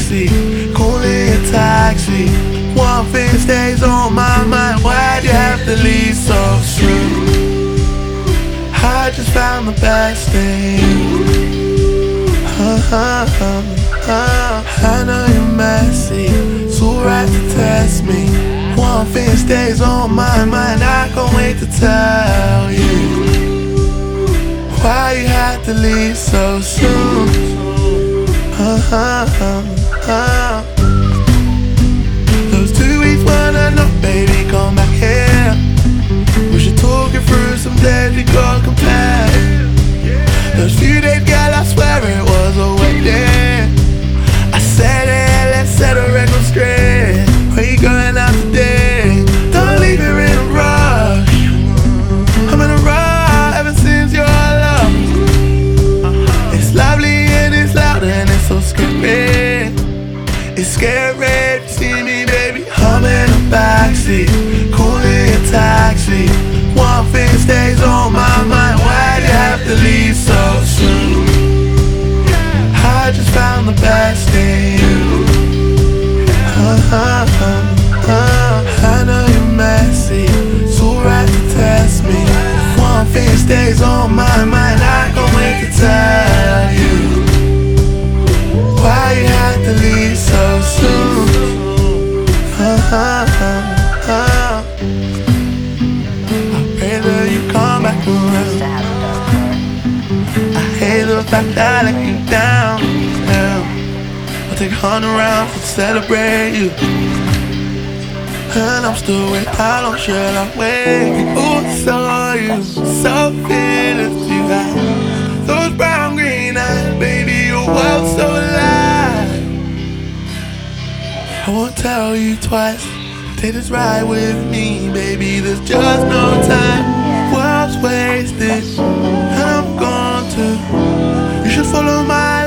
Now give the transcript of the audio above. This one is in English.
backseat, calling a taxi. One thing stays on my mind, why'd you have to leave so soon? I just found the best thing. I know you're messy, it's alright to test me. One thing stays on my mind, I can't wait to tell you why you had to leave so soon. Those 2 weeks weren't enough, baby, come back here. We should talk it through, some days we can't compare. Those few days, girl, I swear it was a wedding. I said it, let's set a record straight. Where you going out today? Don't leave her in a rush. I'm in a rush ever since your love. It's lovely and it's loud and it's so scary. It's scary to see me, baby. I'm in the backseat, calling a taxi. One thing stays on my mind, why'd you have to leave so soon? I just found the best in you. I know you're messy, it's alright to test me. One thing stays on my mind, I can't wait to tell you why you had to leave so soon. I pray that you come back around. I hate the fact that I let you down. I'll take 100 rounds to celebrate you. And I'm still waiting, how long should I wait? Ooh, I saw you, so fearless you have those brown green eyes, baby, your world's so alive. I won't tell you twice, take this ride with me, baby, there's just no time. World's wasted, and I'm gone too. You should follow my